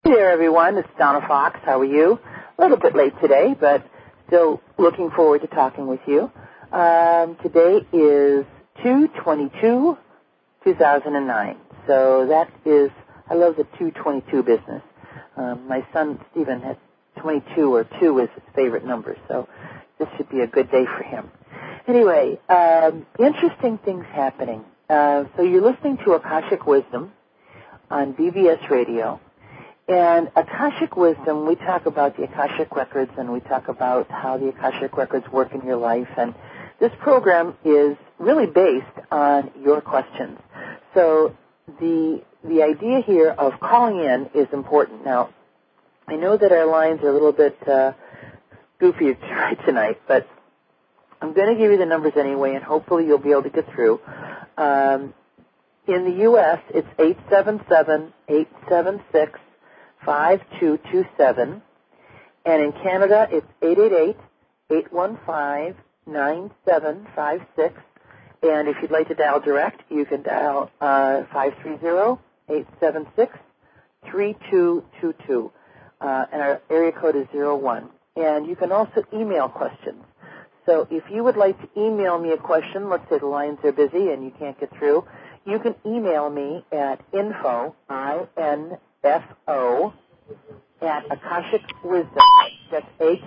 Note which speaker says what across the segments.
Speaker 1: Hey there, everyone. It's Donna Fox. How are you? A little bit late today, but still looking forward to talking with you. Today is 2/22/2009. So that is, I love the 222 business. My son, Stephen, has 22 or 2 is his favorite number, so this should be a good day for him. Anyway, interesting things happening. So you're listening to Akashic Wisdom on BBS Radio. And Akashic Wisdom, we talk about the Akashic Records, and we talk about how the Akashic Records work in your life. And this program is really based on your questions. So the idea here of calling in is important. Now, I know that our lines are a little bit goofy tonight, but I'm going to give you the numbers anyway, and hopefully you'll be able to get through. In the U.S., it's 877-876-5227, and in Canada, it's 888-815-9756, and if you'd like to dial direct, you can dial 530-876-3222, and our area code is 01, and you can also email questions. So if you would like to email me a question, let's say the lines are busy and you can't get through, you can email me at info, I-N-F-O, at Akashic Wisdom. That's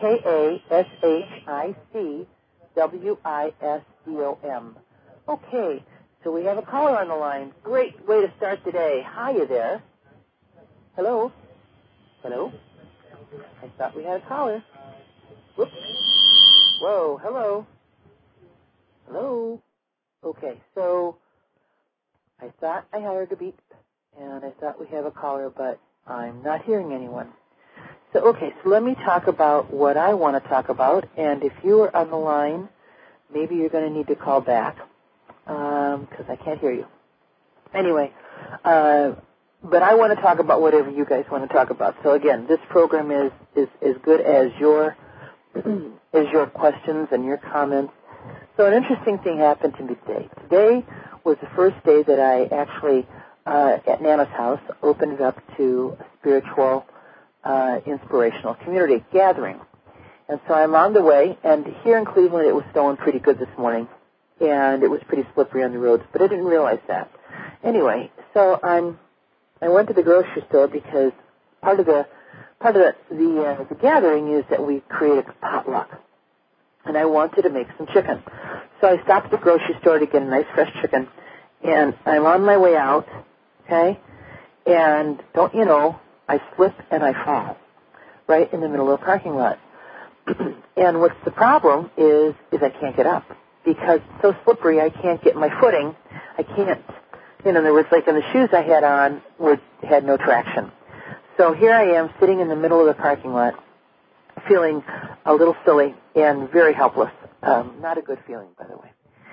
Speaker 1: AKASHICWISDOM. Okay, so we have a caller on the line. Great way to start the day. Hiya there. Hello? Hello? I thought we had a caller. Whoops. Whoa, hello. Hello. Okay, so I thought I heard a beep, and I thought we have a caller, but I'm not hearing anyone. So, okay, so let me talk about what I want to talk about, and if you are on the line, maybe you're going to need to call back, because I can't hear you. Anyway, but I want to talk about whatever you guys want to talk about. So, again, this program is as good as your questions and your comments. So an interesting thing happened to me today. Today was the first day that I actually, at Nana's house, opened it up to a spiritual, inspirational community gathering. And so I'm on the way, and here in Cleveland it was snowing pretty good this morning, and it was pretty slippery on the roads, but I didn't realize that. Anyway, so I went to the grocery store because part of the gathering is that we create a potluck, and I wanted to make some chicken. So I stopped at the grocery store to get a nice fresh chicken, and I'm on my way out, okay, and don't you know, I slip and I fall right in the middle of the parking lot. And what's the problem is I can't get up because it's so slippery I can't get my footing. I can't, there was like, and the shoes I had on had no traction. So here I am sitting in the middle of the parking lot, feeling a little silly and very helpless. Not a good feeling, by the way.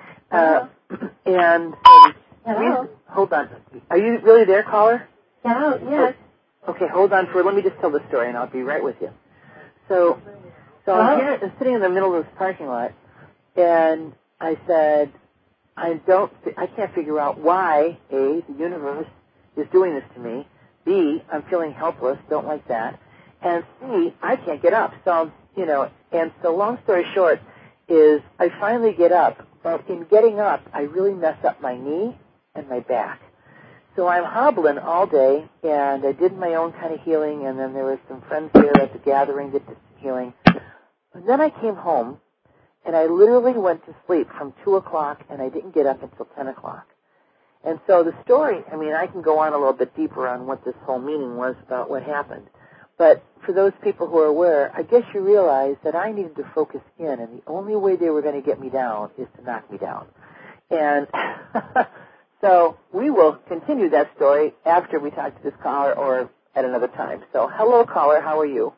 Speaker 1: And
Speaker 2: hello.
Speaker 1: Hold on. Are you really there, caller?
Speaker 2: Hello, yes.
Speaker 1: Okay, hold on let me just tell the story, and I'll be right with you. So I'm here, sitting in the middle of this parking lot, and I said, I can't figure out why, A, the universe is doing this to me, B, I'm feeling helpless, don't like that, and C, I can't get up. So, and so long story short is I finally get up, but in getting up, I really mess up my knee and my back. So I'm hobbling all day, and I did my own kind of healing, and then there were some friends there at the gathering that did some healing. And then I came home, and I literally went to sleep from 2 o'clock, and I didn't get up until 10 o'clock. And so the story, I can go on a little bit deeper on what this whole meaning was about what happened. But for those people who are aware, I guess you realize that I needed to focus in, and the only way they were going to get me down is to knock me down. And so we will continue that story after we talk to this caller or at another time. So hello, caller. How are you?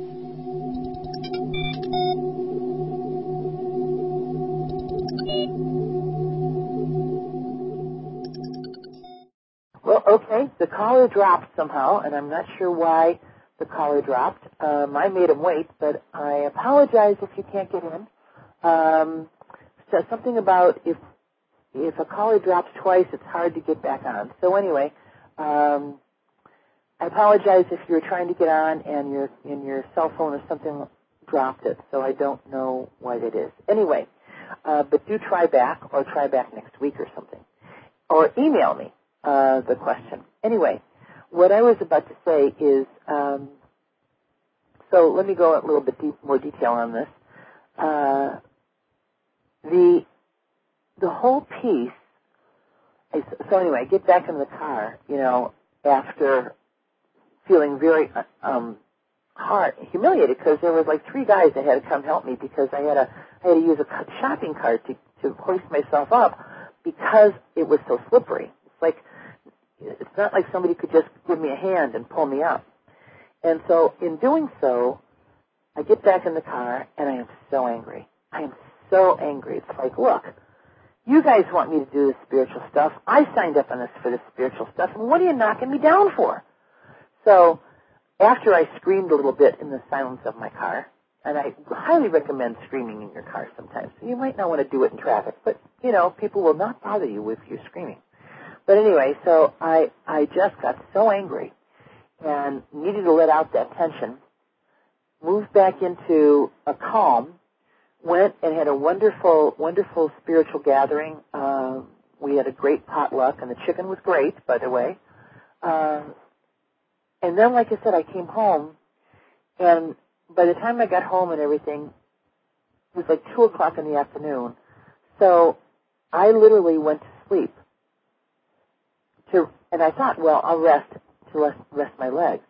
Speaker 1: Well, okay, the caller dropped somehow, and I'm not sure why the caller dropped. I made him wait, but I apologize if you can't get in. So something about if a caller drops twice, it's hard to get back on. So anyway, I apologize if you were trying to get on and your cell phone or something dropped it, so I don't know why that is. Anyway, but do try back or try back next week or something. Or email me the question. Anyway, what I was about to say is, so let me go a little bit more detail on this. The whole piece is, so anyway, I get back in the car, after feeling very humiliated because there was like 3 guys that had to come help me because I had to use a shopping cart to hoist myself up because it was so slippery. It's not like somebody could just give me a hand and pull me up. And so in doing so, I get back in the car and I am so angry. I am so angry. It's like, look, you guys want me to do this spiritual stuff. I signed up on this for this spiritual stuff, and what are you knocking me down for? So after I screamed a little bit in the silence of my car, and I highly recommend screaming in your car sometimes. You might not want to do it in traffic, but, people will not bother you if you're screaming. But anyway, so I just got so angry and needed to let out that tension, moved back into a calm, went and had a wonderful, wonderful spiritual gathering. We had a great potluck, and the chicken was great, by the way. And then, like I said, I came home, and by the time I got home and everything, it was like 2 o'clock in the afternoon. So I literally went to sleep. And I thought, well, I'll rest my legs.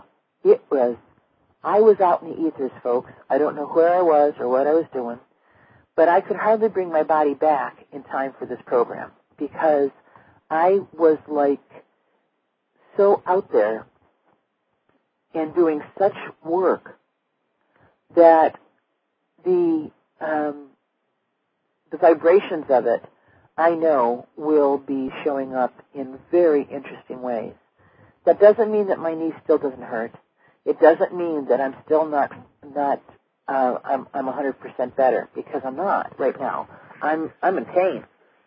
Speaker 1: I was out in the ethers, folks. I don't know where I was or what I was doing, but I could hardly bring my body back in time for this program because I was like so out there and doing such work that the vibrations of it, I know, will be showing up in very interesting ways. That doesn't mean that my knee still doesn't hurt. It doesn't mean that I'm still not I'm 100% better, because I'm not right now. I'm in pain,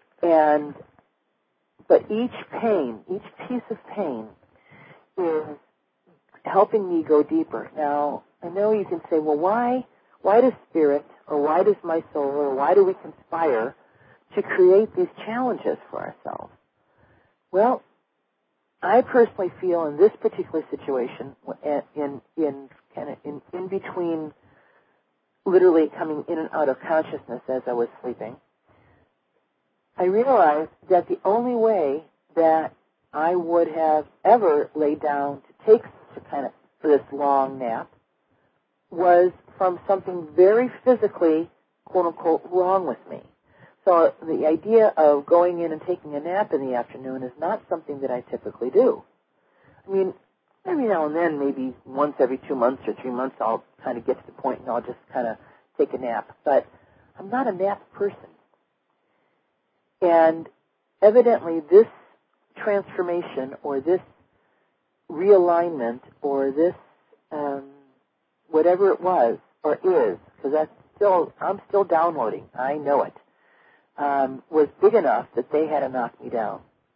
Speaker 1: but each piece of pain is helping me go deeper. Now, I know you can say, well, why does spirit, or why does my soul, or why do we conspire to create these challenges for ourselves? Well, I personally feel in this particular situation, in between, literally coming in and out of consciousness as I was sleeping, I realized that the only way that I would have ever laid down to take this long nap was from something very physically, quote unquote, wrong with me. So the idea of going in and taking a nap in the afternoon is not something that I typically do. I mean, every now and then, maybe once every 2 months or 3 months, I'll kind of get to the point and I'll just kind of take a nap. But I'm not a nap person. And evidently this transformation, or this realignment, or this whatever it was or is, because I'm still downloading, I know it, was big enough that they had to knock me down.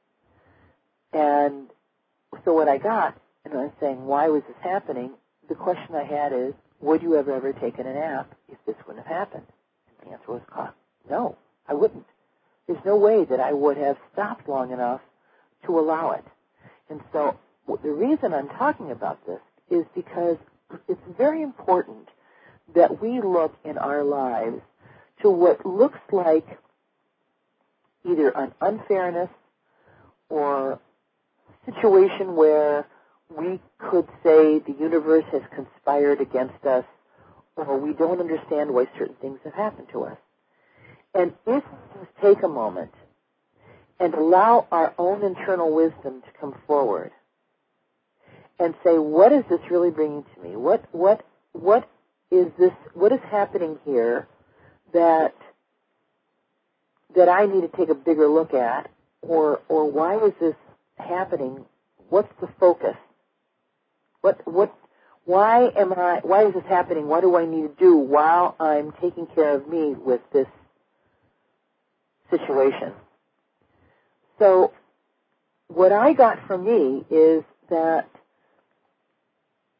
Speaker 1: And so what I got, and I was saying, why was this happening? The question I had is, would you have ever taken a nap if this wouldn't have happened? And the answer was, no, I wouldn't. There's no way that I would have stopped long enough to allow it. And so the reason I'm talking about this is because it's very important that we look in our lives to what looks like either an unfairness or a situation where we could say the universe has conspired against us, or we don't understand why certain things have happened to us. And if we just take a moment and allow our own internal wisdom to come forward and say, what is this really bringing to me? What is this? What is happening here that I need to take a bigger look at, or why is this happening? What's the focus? Why is this happening? What do I need to do while I'm taking care of me with this situation? So what I got from me is that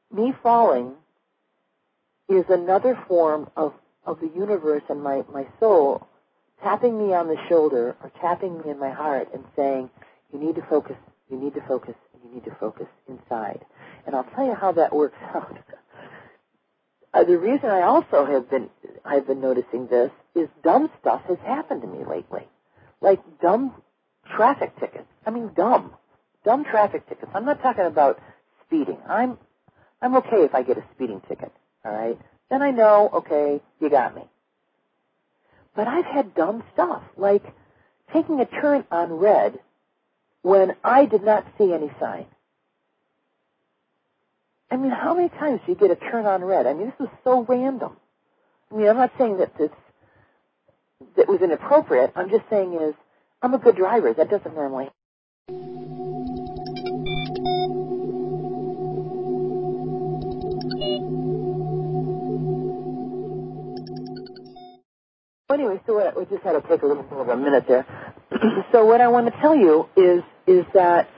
Speaker 1: me falling is another form of the universe and my soul tapping me on the shoulder or tapping me in my heart and saying, you need to focus, you need to focus, and you need to focus inside. And I'll tell you how that works out. The reason I've been noticing this is dumb stuff has happened to me lately. Like dumb traffic tickets. I mean dumb traffic tickets. I'm not talking about speeding. I'm okay if I get a speeding ticket, all right? Then I know, okay, you got me. But I've had dumb stuff, like taking a turn on red when I did not see any sign. I mean, how many times do you get a turn on red? I mean, this is so random. I mean, I'm not saying that that was inappropriate. I'm just saying is, I'm a good driver. That doesn't normally. Anyway, so we just had to take a little bit of a minute there. So what I want to tell you is that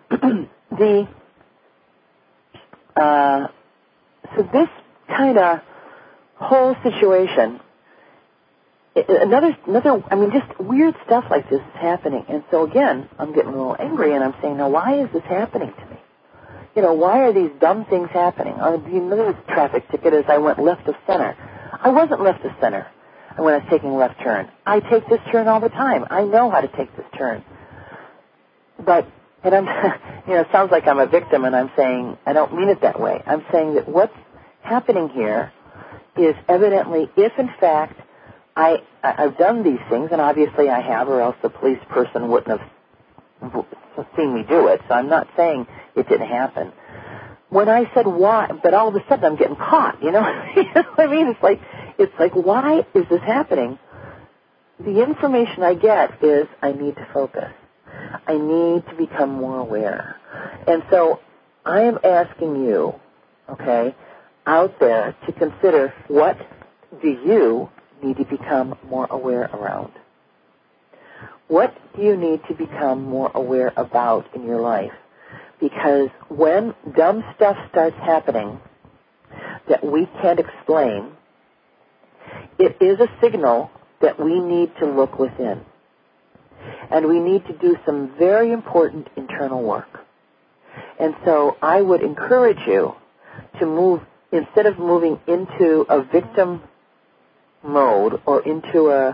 Speaker 1: so this kind of whole situation, another, I mean, just weird stuff like this is happening. And so again, I'm getting a little angry, and I'm saying, now why is this happening to me? You know, why are these dumb things happening? Another traffic ticket is I went left of center. I wasn't left of center when I was taking a left turn. I take this turn all the time. I know how to take this turn. And I'm, it sounds like I'm a victim, and I'm saying, I don't mean it that way. I'm saying that what's happening here is evidently, if in fact I've done these things, and obviously I have, or else the police person wouldn't have seen me do it, so I'm not saying it didn't happen. When I said why, but all of a sudden I'm getting caught, you know? You know what I mean? It's like, why is this happening? The information I get is I need to focus. I need to become more aware. And so I am asking you, okay, out there to consider, what do you need to become more aware around? What do you need to become more aware about in your life? Because when dumb stuff starts happening that we can't explain, it is a signal that we need to look within. And we need to do some very important internal work. And so I would encourage you to move, instead of moving into a victim mode or into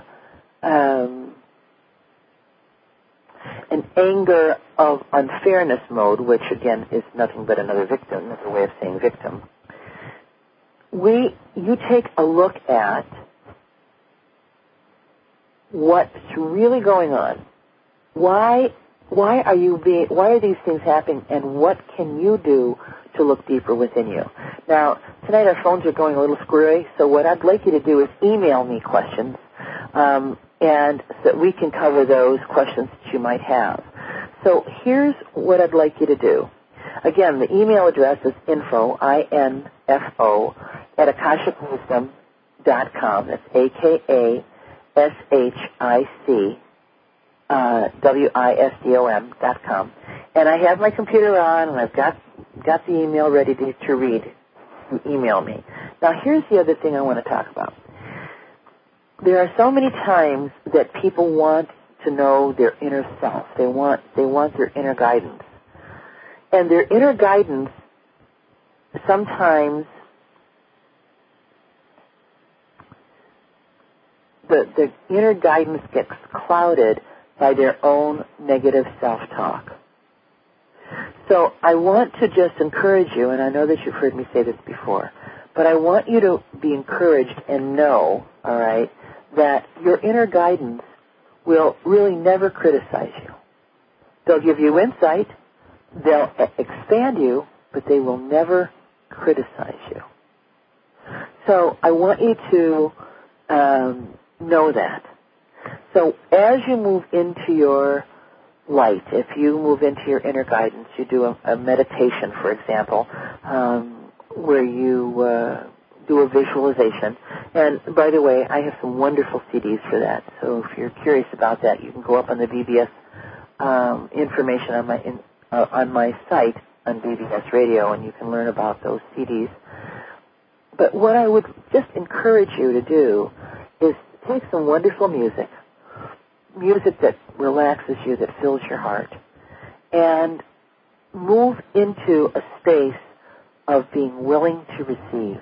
Speaker 1: an anger of unfairness mode, which again is nothing but another victim, another way of saying victim, you take a look at what's really going on. Why are these things happening, and what can you do to look deeper within you? Now, tonight our phones are going a little squirrely, so what I'd like you to do is email me questions, and so that we can cover those questions that you might have. So here's what I'd like you to do. Again, the email address is info, I-N-F-O, at akashicwisdom.com. That's AKASHIC. WISDOM.com. And I have my computer on, and I've got the email ready to read. You email me. Now, here's the other thing I want to talk about. There are so many times that people want to know their inner self. They want their inner guidance. And their inner guidance sometimes the inner guidance gets clouded by their own negative self-talk. So I want to just encourage you, and I know that you've heard me say this before, but I want you to be encouraged and know, all right, that your inner guidance will really never criticize you. They'll give you insight, they'll expand you, but they will never criticize you. So I want you to know that. So as you move into your light, if you move into your inner guidance, you do a meditation, for example, where you do a visualization. And by the way, I have some wonderful CDs for that. So if you're curious about that, you can go up on the VBS information on my site on BBS Radio, and you can learn about those CDs. But what I would just encourage you to do is take some wonderful music that relaxes you, that fills your heart, and move into a space of being willing to receive.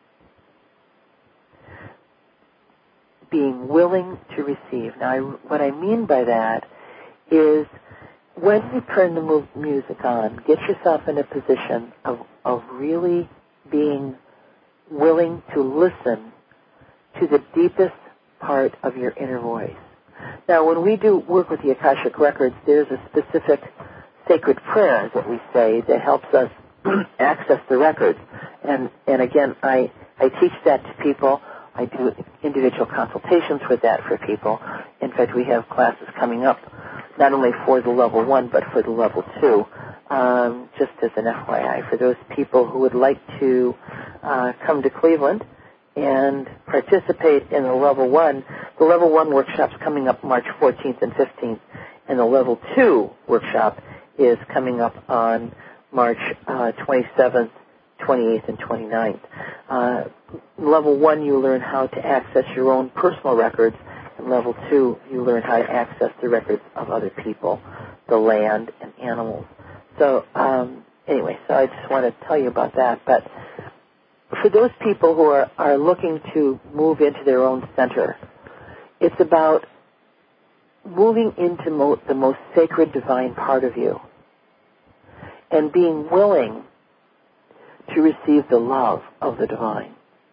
Speaker 1: Being willing to receive. Now, what I mean by that is when you turn the music on, get yourself in a position of really being willing to listen to the deepest part of your inner voice. Now, when we do work with the Akashic Records, there's a specific sacred prayer that we say that helps us access the records. And again, I teach that to people. I do individual consultations with that for people. In fact, we have classes coming up, not only for the level 1, but for the level 2, just as an FYI, for those people who would like to come to Cleveland and participate in the level 1. The level 1 workshop's coming up March 14th and 15th, and the level 2 workshop is coming up on March 27th, 28th, and 29th. Level 1, you learn how to access your own personal records, and level 2, you learn how to access the records of other people, the land, and animals. So, anyway, so I just want to tell you about that. But for those people who are looking to move into their own center, it's about moving into the most sacred, divine part of you and being willing to receive the love of the divine.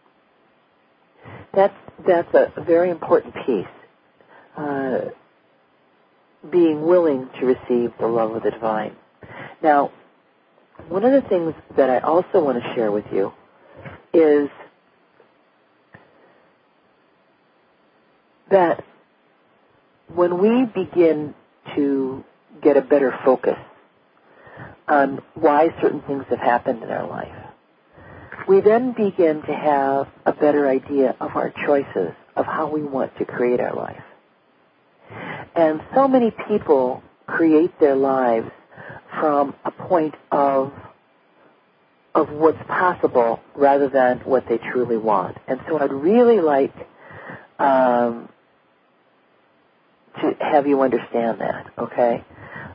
Speaker 1: That's a very important piece, being willing to receive the love of the divine. Now, one of the things that I also want to share with you is that when we begin to get a better focus on why certain things have happened in our life, we then begin to have a better idea of our choices, of how we want to create our life. And so many people create their lives from a point of what's possible rather than what they truly want. And so I'd really like to have you understand that, okay?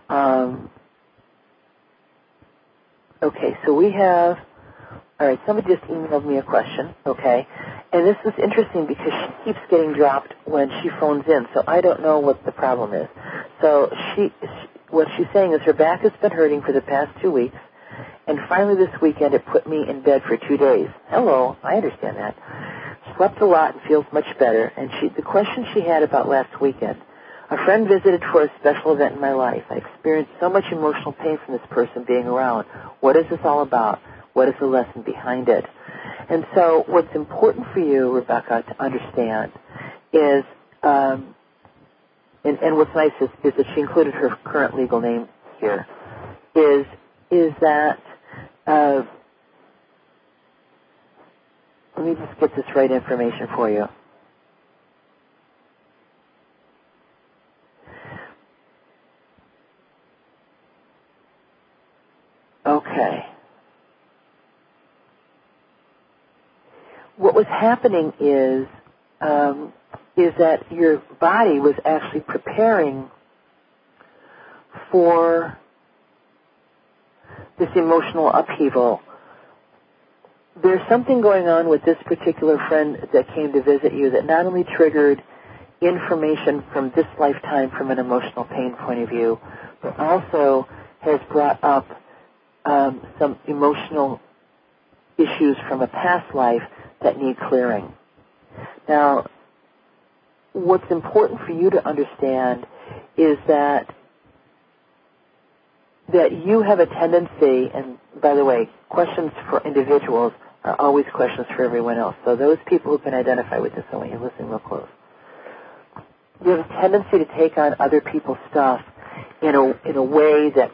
Speaker 1: Okay, so we have, all right, somebody just emailed me a question, okay? And this is interesting because she keeps getting dropped when she phones in, so I don't know what the problem is. So what she's saying is her back has been hurting for the past 2 weeks, and finally this weekend it put me in bed for 2 days. Hello, I understand that. Slept a lot and feels much better. And the question she had about last weekend, a friend visited for a special event in my life. I experienced so much emotional pain from this person being around. What is this all about? What is the lesson behind it? And so what's important for you, Rebecca, to understand is, and what's nice is that she included her current legal name here, is that, let me just get this right information for you. Okay. What was happening is that your body was actually preparing for this emotional upheaval. There's something going on with this particular friend that came to visit you that not only triggered information from this lifetime from an emotional pain point of view, but also has brought up some emotional issues from a past life that need clearing. Now, what's important for you to understand is that you have a tendency, and by the way, questions for individuals are always questions for everyone else. So those people who can identify with this, I want you to listen real close. You have a tendency to take on other people's stuff in a way that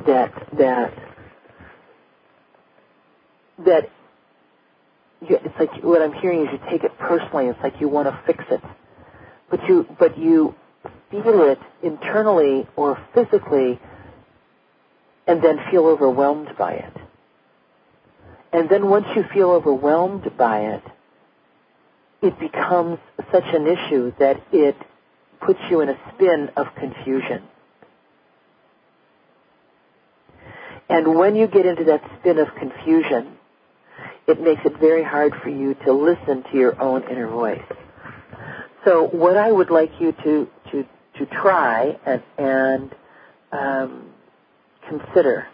Speaker 1: it's like what I'm hearing is you take it personally. It's like you want to fix it, but you feel it internally or physically and then feel overwhelmed by it. And then once you feel overwhelmed by it, it becomes such an issue that it puts you in a spin of confusion. And when you get into that spin of confusion, it makes it very hard for you to listen to your own inner voice. So what I would like you to try and consider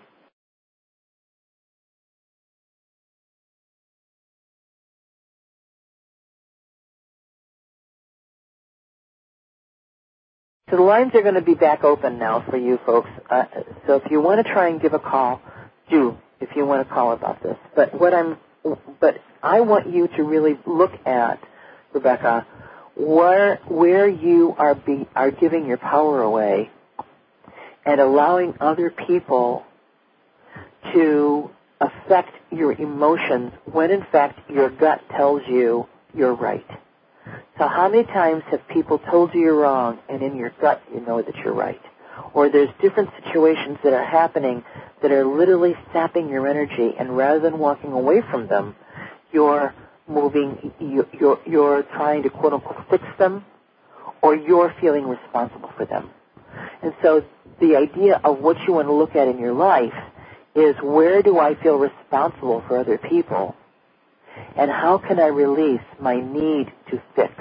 Speaker 1: So the lines are going to be back open now for you folks. So if you want to try and give a call, do, if you want to call about this. But I want you to really look at, Rebecca, where you are giving your power away and allowing other people to affect your emotions when in fact your gut tells you you're right. So how many times have people told you you're wrong, and in your gut you know that you're right? Or there's different situations that are happening that are literally sapping your energy, and rather than walking away from them, you're trying to quote unquote fix them, or you're feeling responsible for them. And so the idea of what you want to look at in your life is, where do I feel responsible for other people? And how can I release my need to fix?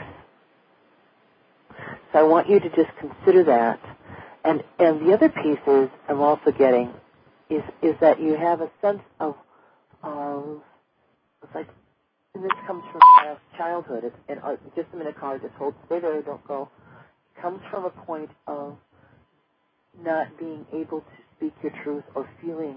Speaker 1: So I want you to just consider that. And the other piece is, I'm also getting, is that you have a sense of it's like, and this comes from childhood. Just a minute, caller, just hold, stay there, don't go. It comes from a point of not being able to speak your truth or feeling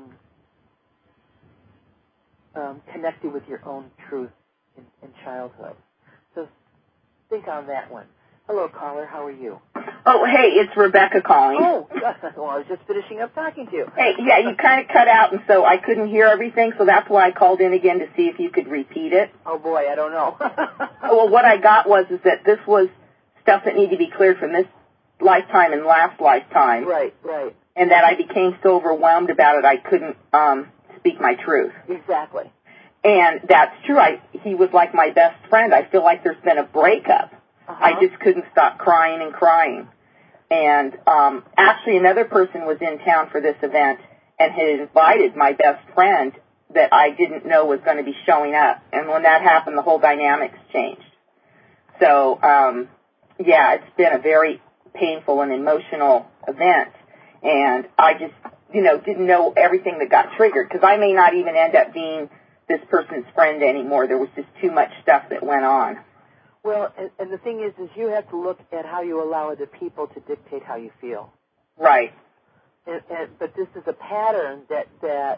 Speaker 1: connected with your own truth in childhood. So think on that one. Hello, caller. How are you?
Speaker 3: Oh, hey, it's Rebecca calling.
Speaker 1: Oh, well, I was just finishing up talking to you.
Speaker 3: Hey, yeah, you kind of cut out, and so I couldn't hear everything, so that's why I called in again to see if you could repeat it.
Speaker 1: Oh, boy, I don't know.
Speaker 3: Well, what I got was that this was stuff that needed to be cleared from this lifetime and last lifetime.
Speaker 1: Right.
Speaker 3: And that I became so overwhelmed about it I couldn't speak my truth.
Speaker 1: Exactly.
Speaker 3: And that's true. He was like my best friend. I feel like there's been a breakup.
Speaker 1: Uh-huh.
Speaker 3: I just couldn't stop crying and crying. And actually another person was in town for this event and had invited my best friend that I didn't know was going to be showing up. And when that happened, the whole dynamics changed. So, yeah, it's been a very painful and emotional event. And I just, didn't know everything that got triggered, because I may not even end up being this person's friend anymore. There was just too much stuff that went on.
Speaker 1: Well, and the thing is you have to look at how you allow other people to dictate how you feel.
Speaker 3: Right.
Speaker 1: But this is a pattern that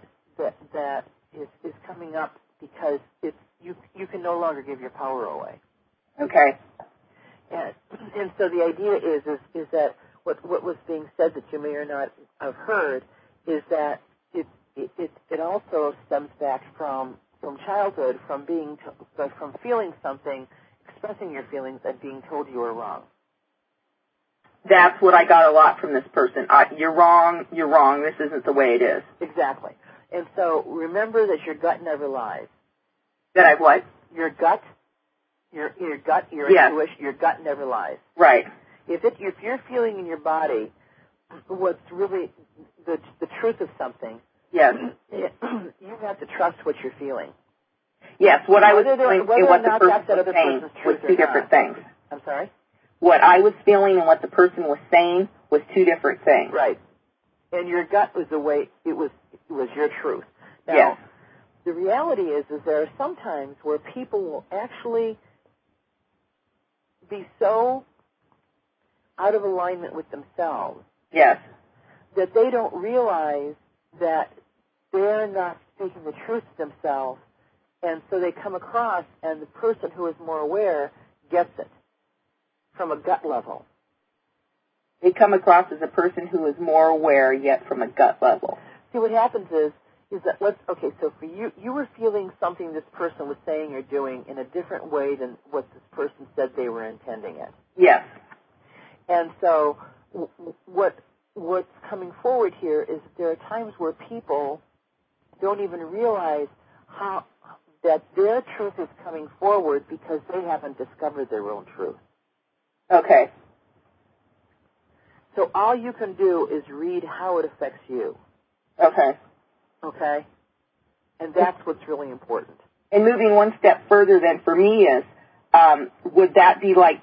Speaker 1: is coming up because you can no longer give your power away.
Speaker 3: Okay.
Speaker 1: And so the idea is that what was being said that you may or not have heard is that it also stems back from childhood, from feeling something, expressing your feelings, and being told you were wrong.
Speaker 3: That's what I got a lot from this person. You're wrong, this isn't the way it is.
Speaker 1: Exactly. And so remember that your gut never lies.
Speaker 3: That I what?
Speaker 1: Your gut, your
Speaker 3: yes.
Speaker 1: intuition, your gut never lies.
Speaker 3: Right.
Speaker 1: If you're feeling in your body what's really the truth of something,
Speaker 3: yes,
Speaker 1: you have to trust what you're feeling.
Speaker 3: Yes, what I was feeling and what the person was saying was two different things.
Speaker 1: I'm sorry?
Speaker 3: What I was feeling and what the person was saying was two different things.
Speaker 1: Right. And your gut was the way it was your truth. Now,
Speaker 3: yes.
Speaker 1: The reality is there are some times where people will actually be so out of alignment with themselves.
Speaker 3: Yes.
Speaker 1: That they don't realize that they're not speaking the truth to themselves, and so they come across, and the person who is more aware gets it from a gut level.
Speaker 3: They come across as a person who is more aware, yet from a gut level.
Speaker 1: See, what happens is that so for you were feeling something this person was saying or doing in a different way than what this person said they were intending it.
Speaker 3: Yes.
Speaker 1: And so what what's coming forward here is there are times where people don't even realize that their truth is coming forward because they haven't discovered their own truth.
Speaker 3: Okay.
Speaker 1: So all you can do is read how it affects you.
Speaker 3: Okay.
Speaker 1: Okay? And that's what's really important.
Speaker 3: And moving one step further then for me is, would that be like,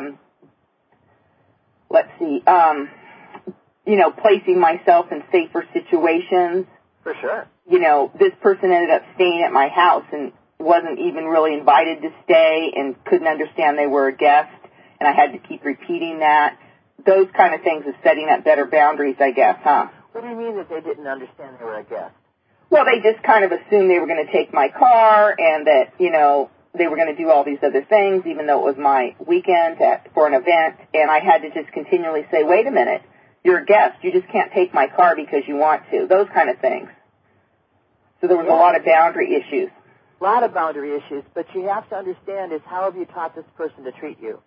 Speaker 3: placing myself in safer situations?
Speaker 1: For sure.
Speaker 3: This person ended up staying at my house and wasn't even really invited to stay and couldn't understand they were a guest, and I had to keep repeating that. Those kind of things is setting up better boundaries, I guess, huh?
Speaker 1: What do you mean that they didn't understand they were a guest?
Speaker 3: Well, they just kind of assumed they were going to take my car and that, they were going to do all these other things, even though it was my weekend for an event, and I had to just continually say, wait a minute, you're a guest. You just can't take my car because you want to. Those kind of things. So there was a lot of boundary issues.
Speaker 1: A lot of boundary issues, but you have to understand is how have you taught this person to treat you?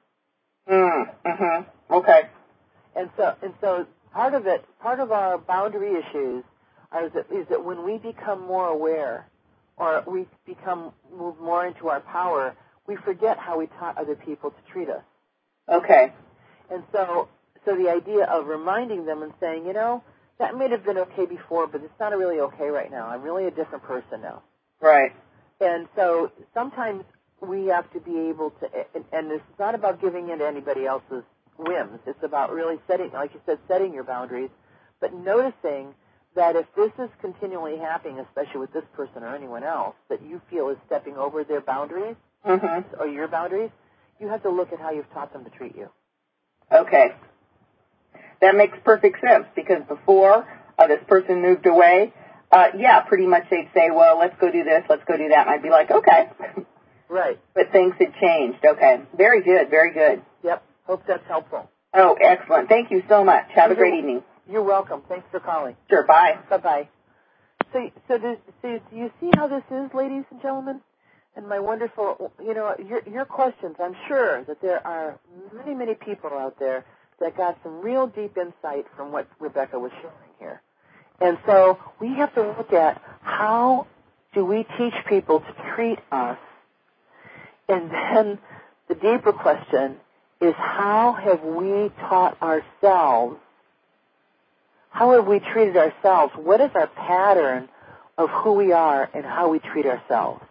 Speaker 3: Okay.
Speaker 1: And so part of our boundary issues is that when we become more aware or we move more into our power, we forget how we taught other people to treat us.
Speaker 3: Okay.
Speaker 1: And so the idea of reminding them and saying, that may have been okay before, but it's not really okay right now. I'm really a different person now.
Speaker 3: Right.
Speaker 1: And so sometimes we have to be able to, and this is not about giving in to anybody else's whims. It's about really setting, like you said, setting your boundaries, but noticing that if this is continually happening, especially with this person or anyone else, that you feel is stepping over their boundaries or your boundaries, you have to look at how you've taught them to treat you.
Speaker 3: Okay. That makes perfect sense because before this person moved away, pretty much they'd say, well, let's go do this, let's go do that, and I'd be like, okay.
Speaker 1: Right.
Speaker 3: But things had changed. Okay. Very good, very good.
Speaker 1: Yep. Hope that's helpful.
Speaker 3: Oh, excellent. Thank you so much. Have a great evening.
Speaker 1: You're welcome. Thanks for calling.
Speaker 3: Sure. Bye.
Speaker 1: Bye-bye. So do you see how this is, ladies and gentlemen? And my wonderful, your questions, I'm sure that there are many, many people out there that got some real deep insight from what Rebecca was sharing here. And so we have to look at how do we teach people to treat us? And then the deeper question is how have we taught ourselves? How have we treated ourselves? What is our pattern of who we are and how we treat ourselves?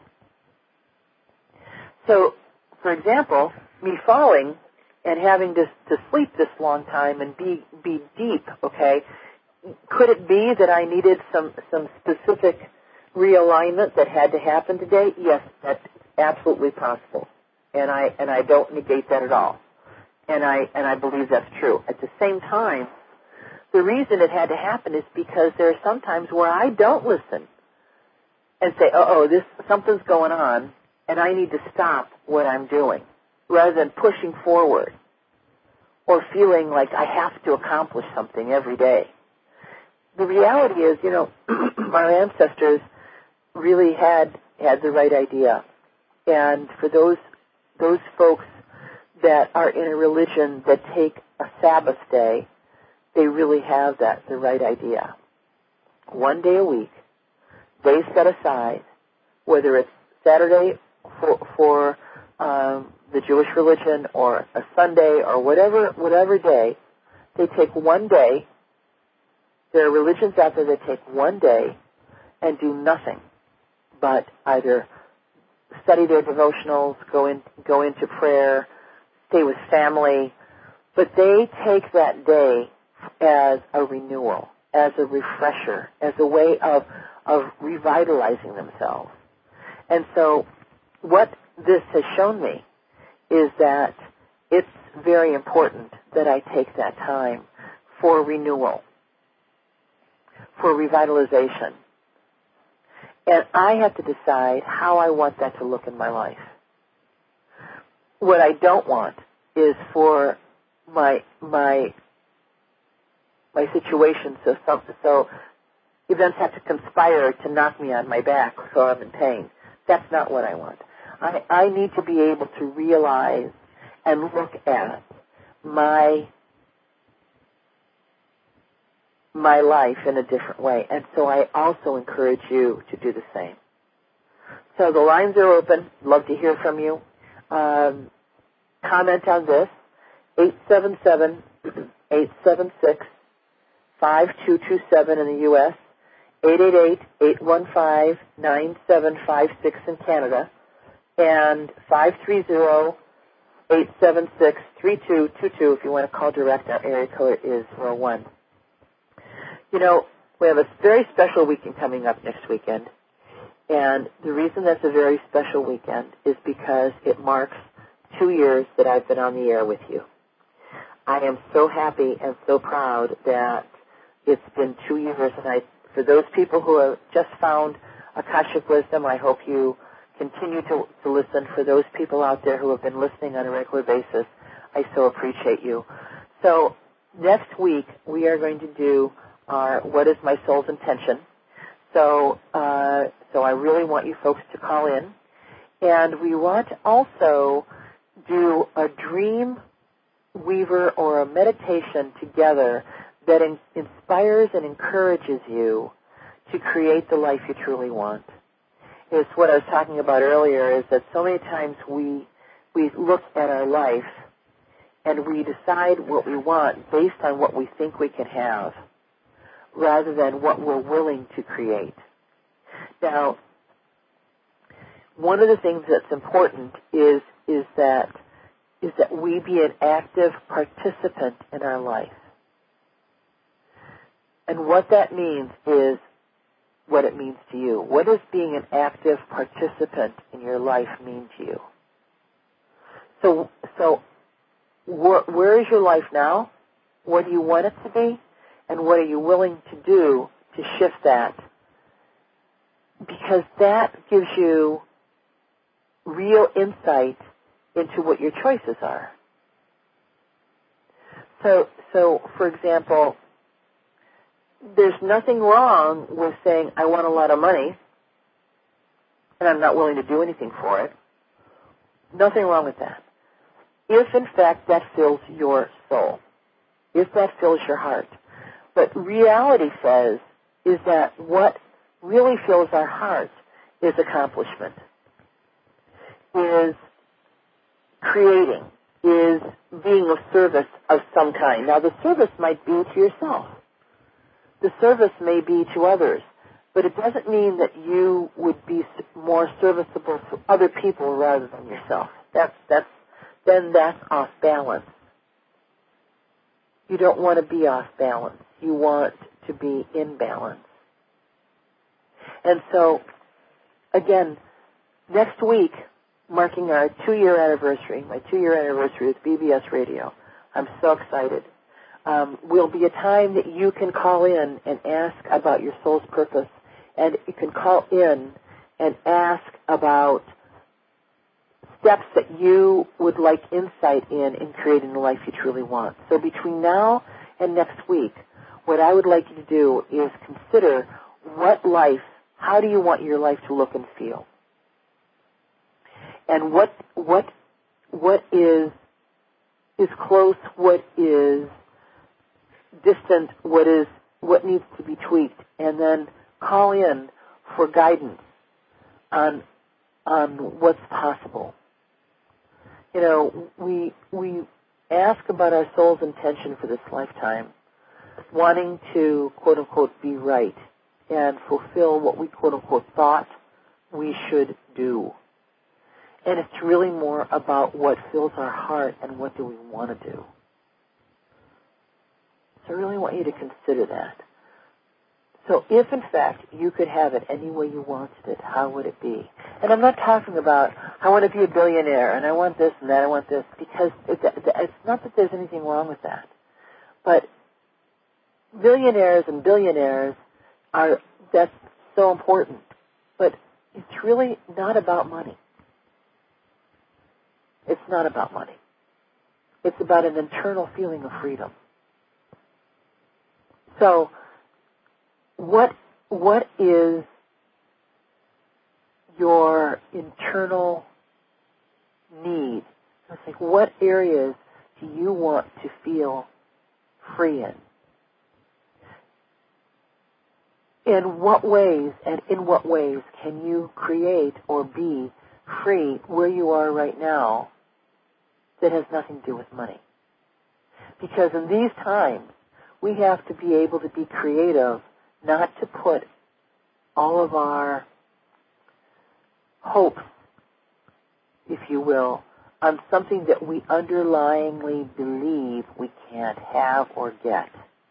Speaker 1: So, for example, me falling and having to sleep this long time and be deep, okay, could it be that I needed some specific realignment that had to happen today? Yes, that's absolutely possible. And I don't negate that at all. And I believe that's true. At the same time, the reason it had to happen is because there are some times where I don't listen and say, something's going on, and I need to stop what I'm doing, rather than pushing forward or feeling like I have to accomplish something every day. The reality is, our ancestors really had the right idea. And for those folks that are in a religion that take a Sabbath day, they really have the right idea. One day a week, they set aside, whether it's Saturday for the Jewish religion or a Sunday or whatever day, they take one day. There are religions out there that take one day and do nothing but either study their devotionals, go into prayer, stay with family, but they take that day as a renewal, as a refresher, as a way of revitalizing themselves. And so what this has shown me is that it's very important that I take that time for renewal, for revitalization. And I have to decide how I want that to look in my life. What I don't want is for my situation so events have to conspire to knock me on my back so I'm in pain. That's not what I want. I need to be able to realize and look at my my life in a different way. And so I also encourage you to do the same. So the lines are open. Love to hear from you. Comment on this. 877-876-5227 in the U.S., 888-815-9756 in Canada, and 530-876-3222 if you want to call direct. Our area code is 01. You know, we have a very special weekend coming up next weekend, and the reason that's a very special weekend is because it marks 2 years that I've been on the air with you. I am so happy and so proud that it's been 2 years, and for those people who have just found Akashic Wisdom, I hope you continue to listen. For those people out there who have been listening on a regular basis, I so appreciate you. So next week we are going to do our What is My Soul's Intention. So I really want you folks to call in, and we want to also do a dream weaver or a meditation together that inspires and encourages you to create the life you truly want. It's what I was talking about earlier, is that so many times we look at our life and we decide what we want based on what we think we can have rather than what we're willing to create. Now, one of the things that's important is that we be an active participant in our life. And what that means is what it means to you. What does being an active participant in your life mean to you? So where is your life now? What do you want it to be? And what are you willing to do to shift that? Because that gives you real insight into what your choices are. So for example, there's nothing wrong with saying, I want a lot of money, and I'm not willing to do anything for it. Nothing wrong with that. If, in fact, that fills your soul, if that fills your heart. But reality says is that what really fills our heart is accomplishment, is creating, is being of service of some kind. Now, the service might be to yourself. The service may be to others, but it doesn't mean that you would be more serviceable to other people rather than yourself. Then that's off balance. You don't want to be off balance. You want to be in balance. And so, again, next week, marking our 2-year anniversary, my 2-year anniversary with BBS Radio, I'm so excited. Will be a time that you can call in and ask about your soul's purpose, and you can call in and ask about steps that you would like insight in creating the life you truly want. So between now and next week, what I would like you to do is consider how do you want your life to look and feel? And what is close, what is distant, what needs to be tweaked, and then call in for guidance on what's possible. You know, we ask about our soul's intention for this lifetime, wanting to quote unquote be right and fulfill what we quote unquote thought we should do. And it's really more about what fills our heart and what do we want to do. So I really want you to consider that. So if, in fact, you could have it any way you wanted it, how would it be? And I'm not talking about, I want to be a billionaire, and I want this and that, I want this, because it's not that there's anything wrong with that. But millionaires and billionaires that's so important. But it's really not about money. It's not about money. It's about an internal feeling of freedom. So, what is your internal need? It's like, what areas do you want to feel free in? in what ways can you create or be free where you are right now that has nothing to do with money? Because in these times, we have to be able to be creative, not to put all of our hopes, if you will, on something that we underlyingly believe we can't have or get.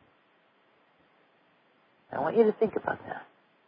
Speaker 1: I want you to think about that.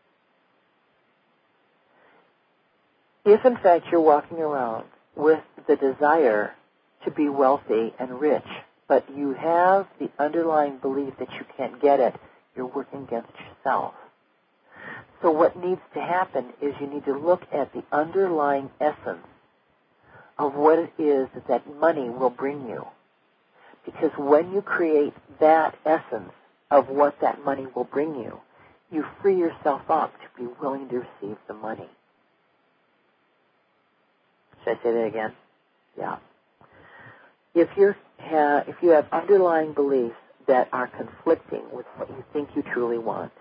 Speaker 1: If, in fact, you're walking around with the desire to be wealthy and rich, but you have the underlying belief that you can't get it, you're working against yourself. So what needs to happen is you need to look at the underlying essence of what it is that money will bring you. Because when you create that essence of what that money will bring you, you free yourself up to be willing to receive the money. Should I say that again? Yeah. If you have underlying beliefs that are conflicting with what you think you truly want,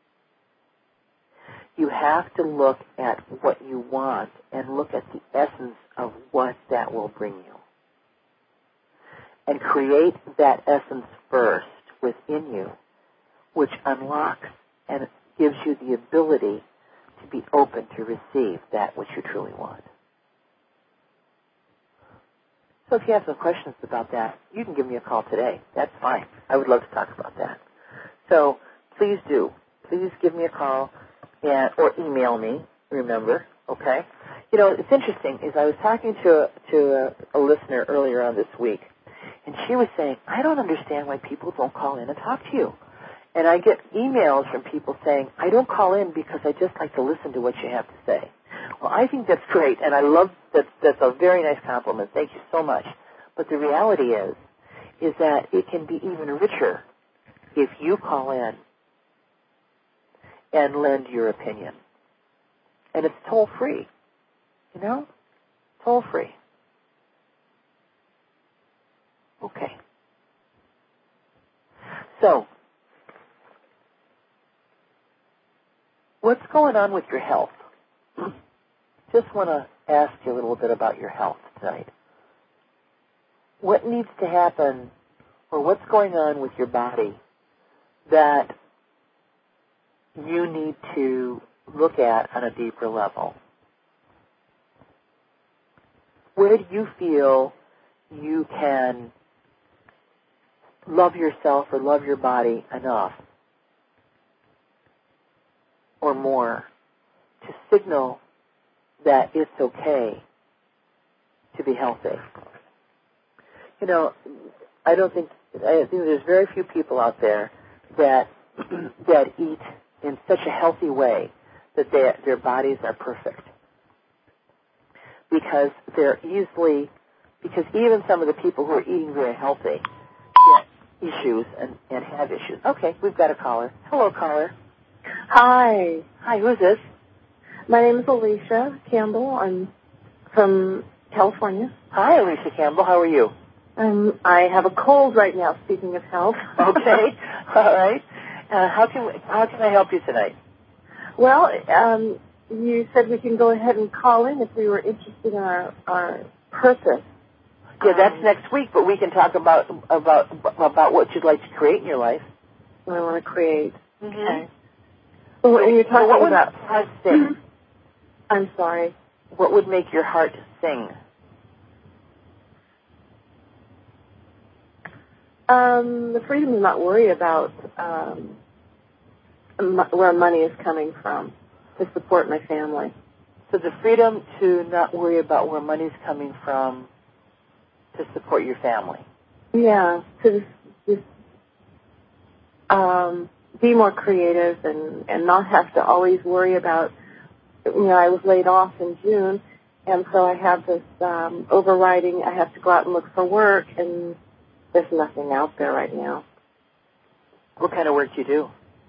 Speaker 1: you have to look at what you want and look at the essence of what that will bring you. And create that essence first within you, which unlocks and gives you the ability to be open to receive that which you truly want. So if you have some questions about that, you can give me a call today. That's fine. I would love to talk about that. So please do. Please give me a call or email me, remember, okay? You know, it's interesting is I was talking to a listener earlier on this week, and she was saying, I don't understand why people don't call in and talk to you. And I get emails from people saying, I don't call in because I just like to listen to what you have to say. Well, I think that's great, and I love that. That's a very nice compliment. Thank you so much. But the reality is that it can be even richer if you call in and lend your opinion. And it's toll-free, you know? Toll-free. Okay. So, what's going on with your health? Just want to ask you a little bit about your health tonight. What needs to happen, or what's going on with your body that you need to look at on a deeper level? Where do you feel you can love yourself or love your body enough or more to signal that it's okay to be healthy? You know, I think there's very few people out there that eat in such a healthy way that their bodies are perfect. Because even some of the people who are eating very healthy get issues and have issues. Okay, we've got a caller. Hello, caller.
Speaker 2: Hi.
Speaker 1: Hi, who's this?
Speaker 2: My name is Alicia Campbell. I'm from California.
Speaker 1: Hi, Alicia Campbell. How are you?
Speaker 2: I have a cold right now, speaking of health.
Speaker 1: Okay. All right. How can I help you tonight?
Speaker 2: Well, you said we can go ahead and call in if we were interested in our purpose.
Speaker 1: Yeah, that's next week, but we can talk about what you'd like to create in your life.
Speaker 2: What I want to create.
Speaker 1: Mm-hmm.
Speaker 2: Okay. Well, and you're talking about
Speaker 1: heart sing.
Speaker 2: I'm sorry.
Speaker 1: What would make your heart sing?
Speaker 2: The freedom to not worry about where money is coming from to support my family.
Speaker 1: So the freedom to not worry about where money's coming from to support your family.
Speaker 2: Yeah, to just be more creative and not have to always worry about, I was laid off in June, and so I have this overriding, I have to go out and look for work, and there's nothing out there right now.
Speaker 1: What kind of work do you do?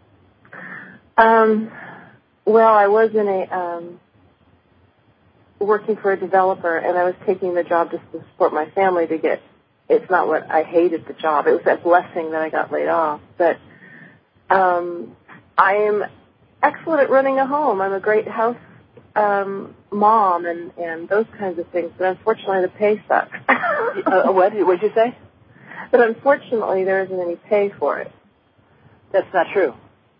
Speaker 2: Well, I was in working for a developer, and I was taking the job just to support my family it's not what I hated the job. It was a blessing that I got laid off. But I am excellent at running a home. I'm a great house mom and those kinds of things. But unfortunately, the pay sucks.
Speaker 1: What did you say?
Speaker 2: But unfortunately, there isn't any pay for it.
Speaker 1: That's not true.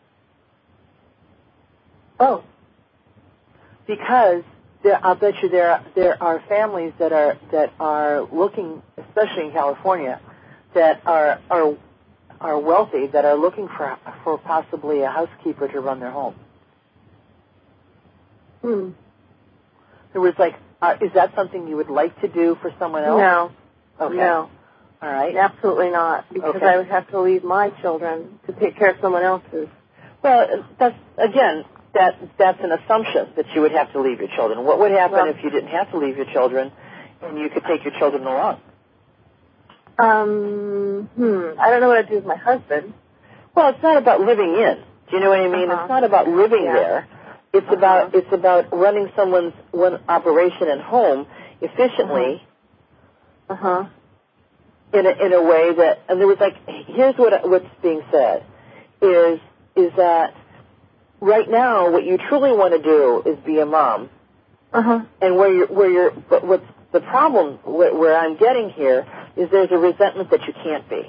Speaker 2: Oh.
Speaker 1: Because I'll bet you there are families that are looking, especially in California, that are wealthy, that are looking for possibly a housekeeper to run their home. There was is that something you would like to do for someone else?
Speaker 2: No.
Speaker 1: Okay.
Speaker 2: No.
Speaker 1: All right.
Speaker 2: Absolutely not, because I would have to leave my children to take care of someone else's.
Speaker 1: Well, that's an assumption that you would have to leave your children. What would happen if you didn't have to leave your children and you could take your children along?
Speaker 2: I don't know what I'd do with my husband.
Speaker 1: Well, it's not about living in. Do you know what I mean? It's not about living there. It's about running one operation at home efficiently. In a way that, and there was here's what's being said, is that right now what you truly want to do is be a mom, and but what's the problem where I'm getting here is there's a resentment that you can't be.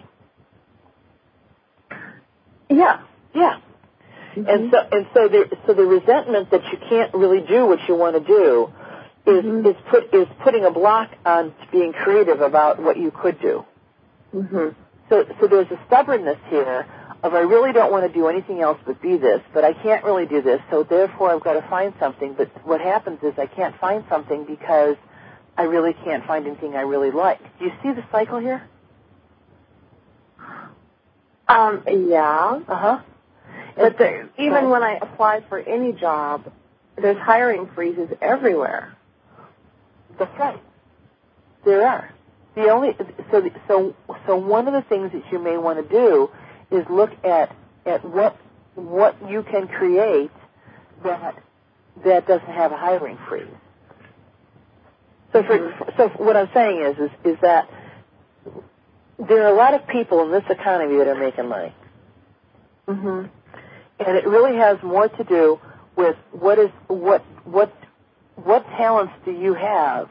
Speaker 1: Yeah. And so the resentment that you can't really do what you want to do is putting a block on being creative about what you could do. So there's a stubbornness here of I really don't want to do anything else but be this, but I can't really do this, so therefore I've got to find something. But what happens is I can't find something because I really can't find anything I really like. Do you see the cycle here?
Speaker 2: Yeah. But even when I apply for any job, there's hiring freezes everywhere.
Speaker 1: That's right. There are. So one of the things that you may want to do is look at what you can create that doesn't have a hiring freeze. So what I'm saying is that there are a lot of people in this economy that are making money. And it really has more to do with what talents do you have?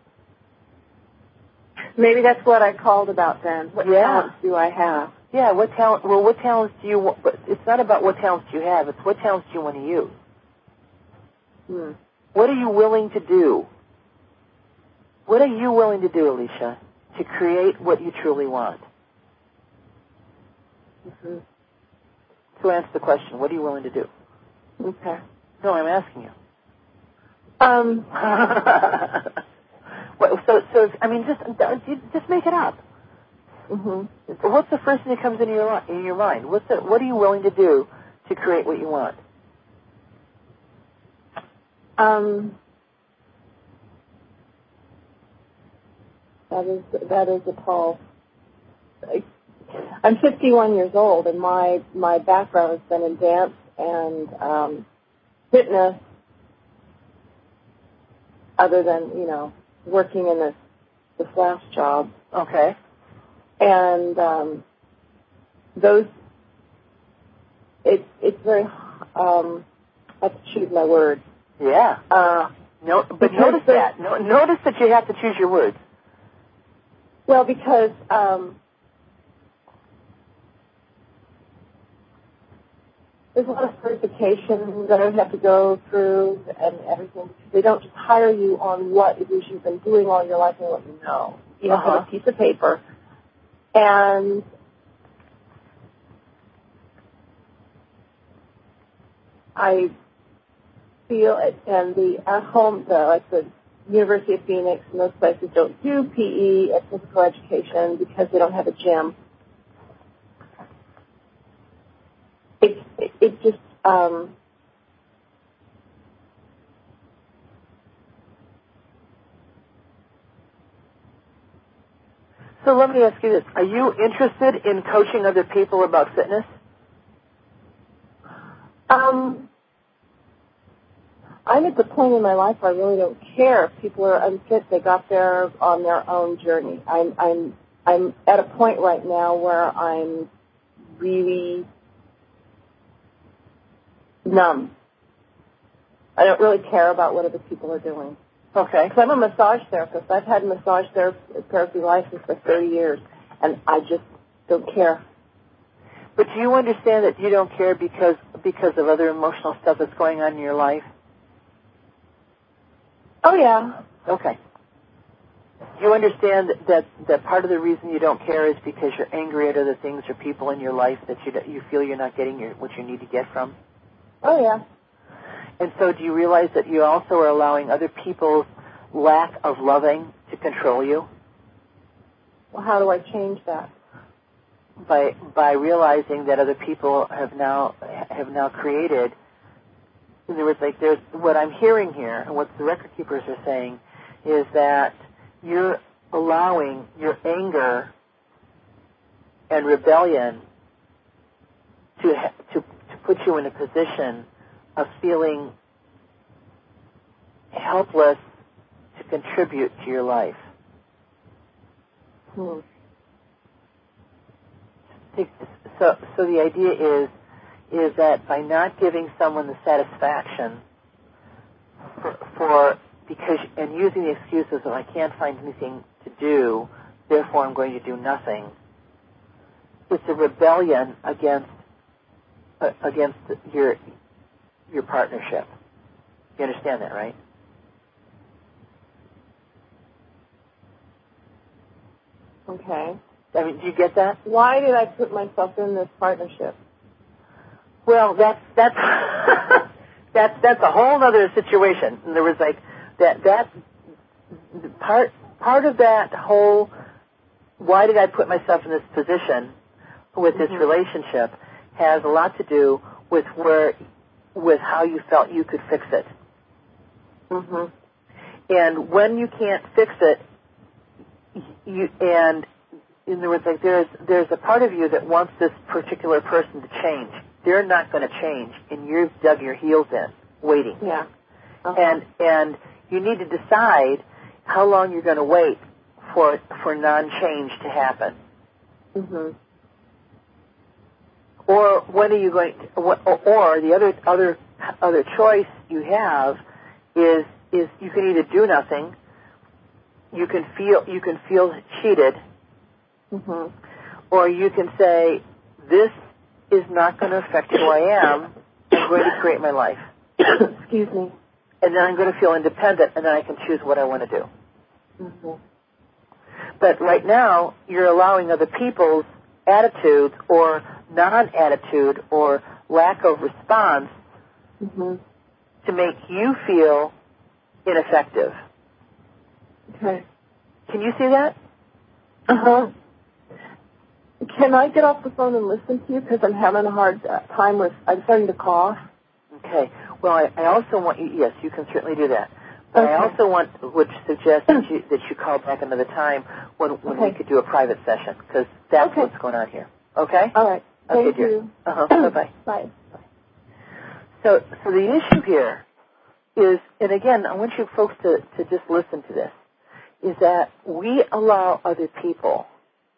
Speaker 2: Maybe that's what I called about then. What talents do I have?
Speaker 1: Yeah, what talents do you want? But it's not about what talents you have. It's what talents do you want to use. What are you willing to do? What are you willing to do, Alicia, to create what you truly want? To answer the question, what are you willing to do?
Speaker 2: Okay.
Speaker 1: No, I'm asking you. Just make it up. What's the first thing that comes into your mind? What are you willing to do to create what you want?
Speaker 2: That is a tall. I'm 51 years old, and my background has been in dance and fitness. Other than working in this last job.
Speaker 1: Okay.
Speaker 2: And those, it's very. I have to choose my words.
Speaker 1: Yeah. But notice that. Notice that you have to choose your words.
Speaker 2: Well, because there's a lot of certifications that I would have to go through and everything. They don't just hire you on what it is you've been doing all your life and what you know. You have a piece of paper. And I feel, and the at-home, like the University of Phoenix and those places don't do PE and physical education because they don't have a gym. It just,
Speaker 1: So let me ask you this. Are you interested in coaching other people about fitness?
Speaker 2: I'm at the point in my life where I really don't care if people are unfit. They got there on their own journey. I'm at a point right now where I'm really numb. I don't really care about what other people are doing.
Speaker 1: Okay.
Speaker 2: Because I'm a massage therapist. I've had a massage therapy license for 30 years, and I just don't care.
Speaker 1: But do you understand that you don't care because of other emotional stuff that's going on in your life?
Speaker 2: Oh, yeah.
Speaker 1: Okay. Do you understand that part of the reason you don't care is because you're angry at other things or people in your life that you feel you're not getting what you need to get from?
Speaker 2: Oh, yeah.
Speaker 1: And so do you realize that you also are allowing other people's lack of loving to control you?
Speaker 2: Well, how do I change that?
Speaker 1: By realizing that other people have now created. In other words, like there's what I'm hearing here, and what the record keepers are saying, is that you're allowing your anger and rebellion to put you in a position of feeling helpless to contribute to your life. So the idea is that by not giving someone the satisfaction and using the excuses of I can't find anything to do, therefore I'm going to do nothing, it's a rebellion against your partnership. You understand that, right?
Speaker 2: Okay.
Speaker 1: I mean, do you get that?
Speaker 2: Why did I put myself in this partnership?
Speaker 1: Well, that's a whole other situation. And there was like that part of that whole. Why did I put myself in this position with this relationship has a lot to do with how you felt you could fix it.
Speaker 2: Mm-hmm.
Speaker 1: And when you can't fix it, and in other words, like there's a part of you that wants this particular person to change. They're not going to change, and you've dug your heels in, waiting.
Speaker 2: Yeah. Uh-huh.
Speaker 1: And you need to decide how long you're going to wait for non-change to happen.
Speaker 2: Mm-hmm.
Speaker 1: Or when are you going to, or the other choice you have is you can either do nothing, you can feel cheated,
Speaker 2: mm-hmm.
Speaker 1: or you can say, this is not going to affect who I am. I'm going to create my life.
Speaker 2: Excuse me.
Speaker 1: And then I'm going to feel independent, and then I can choose what I want to do.
Speaker 2: Mm-hmm.
Speaker 1: But right now, you're allowing other people's attitudes or non-attitude or lack of response
Speaker 2: mm-hmm.
Speaker 1: to make you feel ineffective.
Speaker 2: Okay.
Speaker 1: Can you see that?
Speaker 2: Uh-huh. Can I get off the phone and listen to you? Because I'm having a hard time I'm starting to cough.
Speaker 1: Okay. Well, I also want you, yes, you can certainly do that. But
Speaker 2: okay.
Speaker 1: I also would suggest that you call back another time when
Speaker 2: okay.
Speaker 1: we could do a private session, because that's
Speaker 2: okay.
Speaker 1: what's going on here. Okay?
Speaker 2: All right.
Speaker 1: Okay,
Speaker 2: Thank
Speaker 1: dear.
Speaker 2: you.
Speaker 1: Bye-bye.
Speaker 2: Bye.
Speaker 1: So the issue here is, and again, I want you folks to just listen to this, is that we allow other people,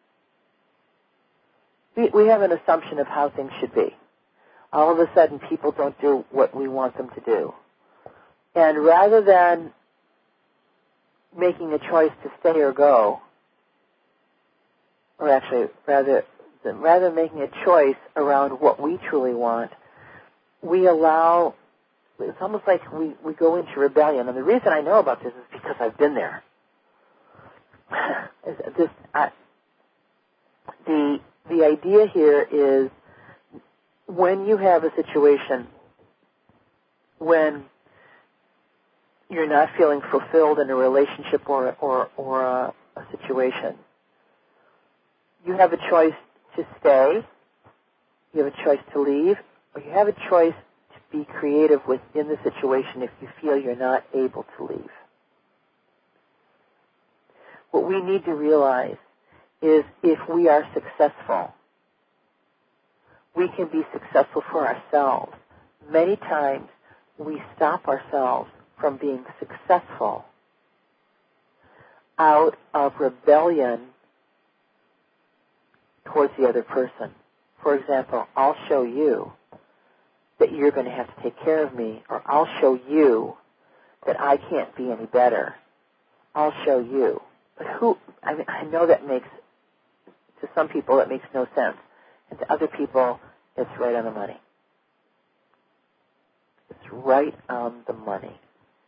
Speaker 1: we have an assumption of how things should be. All of a sudden, people don't do what we want them to do. And rather than making a choice to stay or go, or actually, rather than making a choice around what we truly want, we allow, it's almost like we go into rebellion. And the reason I know about this is because I've been there. The idea here is when you have a situation when you're not feeling fulfilled in a relationship or a situation, you have a choice to stay, you have a choice to leave, or you have a choice to be creative within the situation if you feel you're not able to leave. What we need to realize is if we are successful, we can be successful for ourselves. Many times we stop ourselves from being successful out of rebellion towards the other person. For example, I'll show you that you're going to have to take care of me, or I'll show you that I can't be any better. I'll show you. But I know that makes, to some people, that makes no sense. And to other people, it's right on the money. It's right on the money.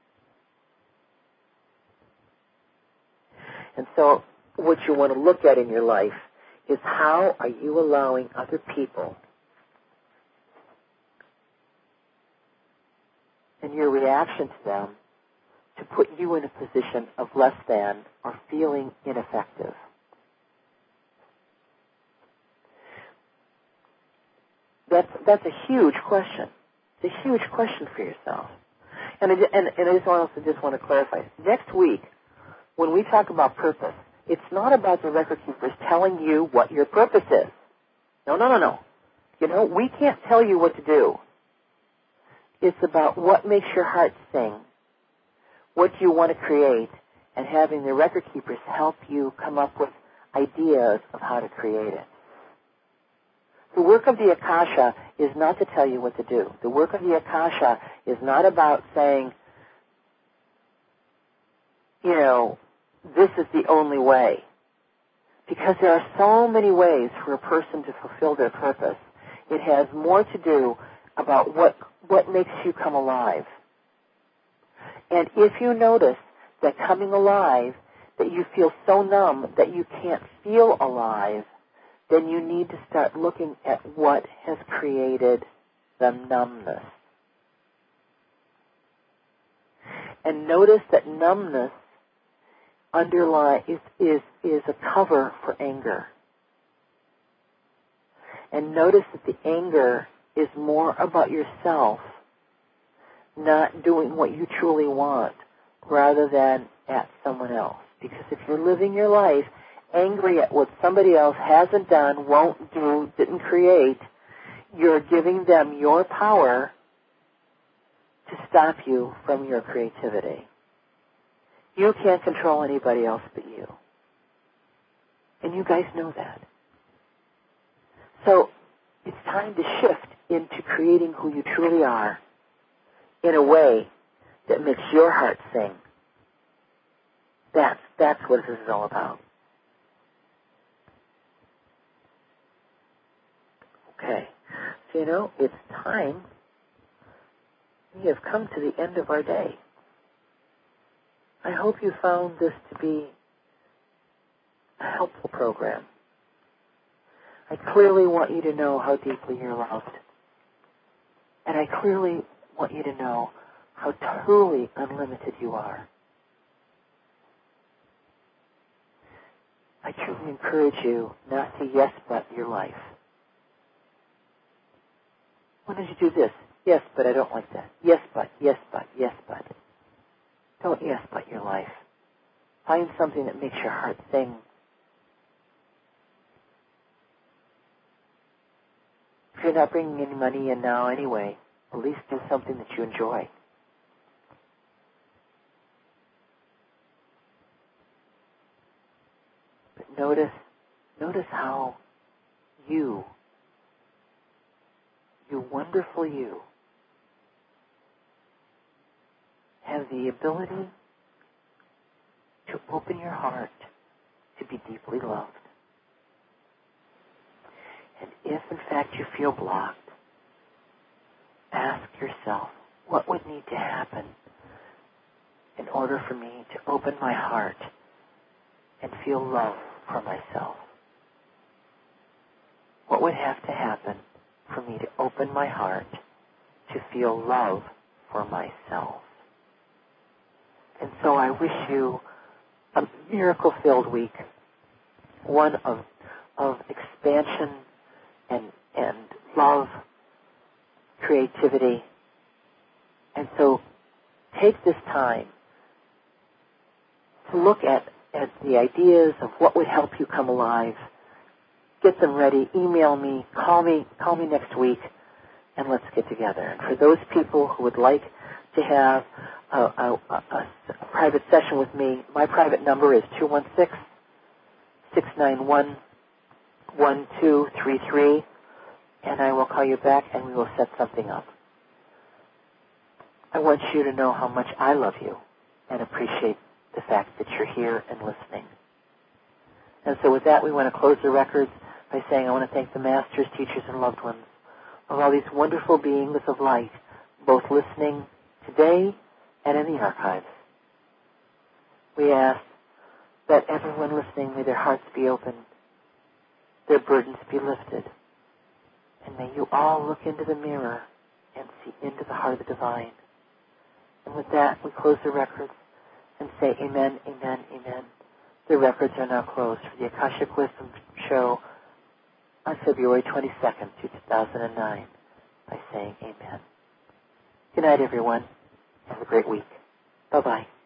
Speaker 1: And so what you want to look at in your life is how are you allowing other people and your reaction to them to put you in a position of less than or feeling ineffective. That's a huge question. It's a huge question for yourself. And I just want to clarify. Next week, when we talk about purpose, it's not about the record keepers telling you what your purpose is. No. You know, we can't tell you what to do. It's about what makes your heart sing, what you want to create, and having the record keepers help you come up with ideas of how to create it. The work of the Akasha is not to tell you what to do. The work of the Akasha is not about saying, you know, this is the only way. Because there are so many ways for a person to fulfill their purpose. It has more to do about what makes you come alive. And if you notice that coming alive, that you feel so numb that you can't feel alive, then you need to start looking at what has created the numbness. And notice that numbness is a cover for anger. And notice that the anger is more about yourself not doing what you truly want rather than at someone else. Because if you're living your life angry at what somebody else hasn't done, won't do, didn't create, you're giving them your power to stop you from your creativity. You can't control anybody else but you. And you guys know that. So it's time to shift into creating who you truly are in a way that makes your heart sing. That's what this is all about. Okay. So, you know, it's time. We have come to the end of our day. I hope you found this to be a helpful program. I clearly want you to know how deeply you're loved. And I clearly want you to know how truly unlimited you are. I truly encourage you not to yes but your life. Why don't you do this? Yes, but I don't like that. Yes, but, yes, but, yes, but. Don't yes but your life. Find something that makes your heart sing. If you're not bringing any money in now anyway, at least do something that you enjoy. But notice how you wonderful you, have the ability to open your heart to be deeply loved. And if, in fact, you feel blocked, ask yourself, what would need to happen in order for me to open my heart and feel love for myself? What would have to happen for me to open my heart to feel love for myself? And so I wish you a miracle-filled week, one of expansion and love, creativity. And so take this time to look at the ideas of what would help you come alive. Get them ready. Email me. Call me next week, and let's get together. And for those people who would like to have a private session with me, my private number is 216-691-1233, and I will call you back and we will set something up. I want you to know how much I love you and appreciate the fact that you're here and listening. And so with that, we want to close the records by saying I want to thank the masters, teachers, and loved ones of all these wonderful beings of light, both listening today and in the archives. We ask that everyone listening, may their hearts be opened, their burdens be lifted, and may you all look into the mirror and see into the heart of the divine. And with that, we close the records and say amen, amen, amen. The records are now closed for the Akashic Wisdom Show on February 22nd, 2009 by saying amen. Good night, everyone. Have a great week. Bye-bye.